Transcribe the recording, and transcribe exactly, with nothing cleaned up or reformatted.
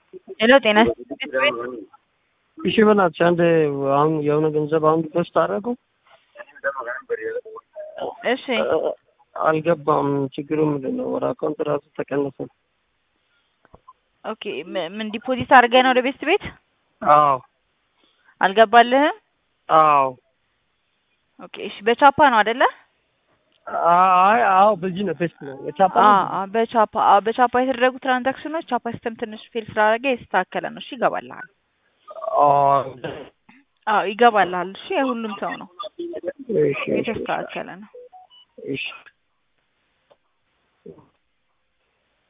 ሄሎ ጤና እሺ በእናትሽ አንድ አሁን የሆነ ገንዘብ አሁን ፖስት አደረገው። እሺ አልገባም። ችግሩ ምንድን ነው? ወደ አካውንት ራሱ ተቀነሰ። ኦኬ ምን ዲፖዚት አድርገህ ነው ወደ ቤት ቤት? አዎ አልገባልህም? አዎ ኦኬ እሺ በቻፓ ነው አይደለ? አይ አዎ በዚህ ነው ፌስት ነው የቻፓ ነው። አዎ በቻፓ አዎ በቻፓ የተደረጉ ትራንዛክሽኖች ቻፓ ሲስተም ትንሽ ፌል ስላደረገ የተስተካከለ ነው። እሺ ይገባልሃል። አዎ አዎ ይገባልሃል። እሺ የሁሉም ሰው ነው እሺ የተስተካከለ ነው። እሺ